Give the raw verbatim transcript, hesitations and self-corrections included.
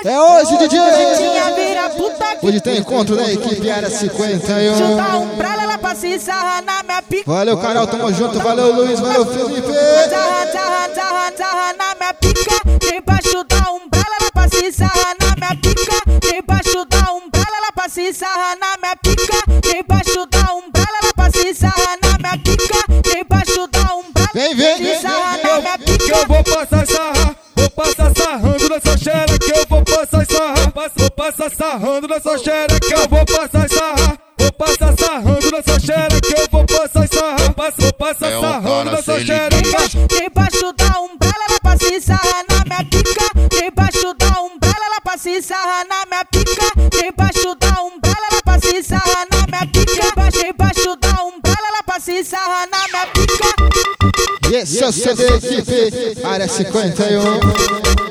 É hoje, D J! Hoje tem encontro da equipe Área cinquenta e um. Chuta um pra ela pra se sarrar na minha pica. Valeu, Carol, tamo junto. Valeu, Luiz. Valeu, Felipe. Sarra, sarra, sarra, sarra na minha pica. Vem pra chutar um pra ela pra se sarrar na minha pica. Vem pra chutar um pra ela pra se sarrar na minha pica. Vem pra chutar um pra ela pra se sarrar na minha pica. Vem pra chutar um pra Vem, vem, se vem, sarrar vem, na vem. minha Que pica. eu vou passar sarra, vou passar sarrando nessa xereca. Que eu vou passar sarra, vou passar sarrando nessa xereca. Que eu vou passar sarra, vou passar sarrando nessa xereca. Que eu vou passar sarra, vou passar sarrando nessa xereca. Vem pra chutar um pra ela pra se sarrar na minha pica. Vem pra chutar um pra ela pra se sarrar na minha pica. Vem pra chutar um pra ela pra se sarrar na minha pica. Vem pra chutar um pra ela pra se sarrar na minha pica. E esse é o C D equipe Área cinquenta e um.